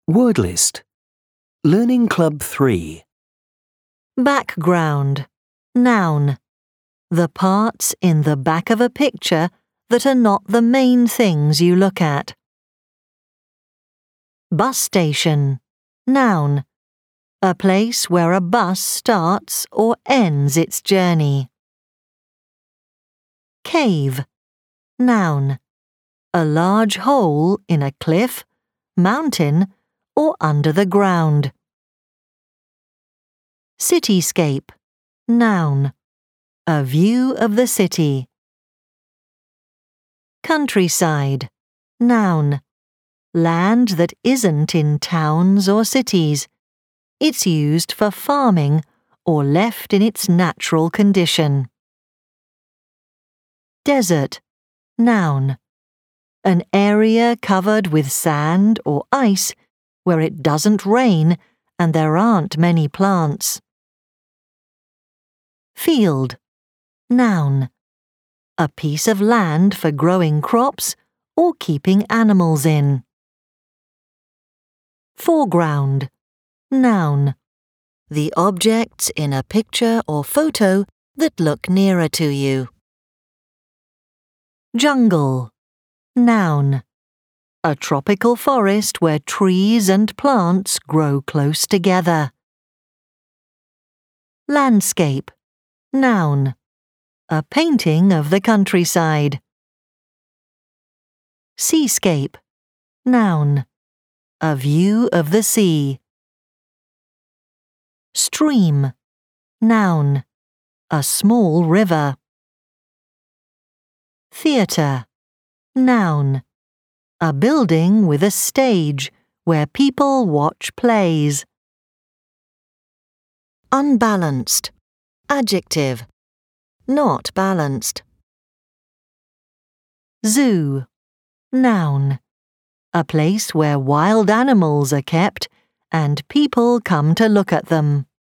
Word list. Learning Club 3. Background. Noun. The parts in the back of a picture that are not the main things you look at. Bus station. Noun. A place where a bus starts or ends its journey. Cave. Noun. A large hole in a cliff, mountain, or under the ground. Cityscape. Noun. A view of the city. Countryside. Noun. Land that isn't in towns or cities. It's used for farming or left in its natural condition. Desert. Noun. An area covered with sand or ice where it doesn't rain and there aren't many plants. Field. Noun. A piece of land for growing crops or keeping animals in. Foreground. Noun. The objects in a picture or photo that look nearer to you. Jungle. Noun. A tropical forest where trees and plants grow close together. Landscape. Noun. A painting of the countryside. Seascape. Noun. A view of the sea. Stream. Noun. A small river. Theatre. Noun. A building with a stage where people watch plays. Unbalanced. Adjective. Not balanced. Zoo. Noun. A place where wild animals are kept and people come to look at them.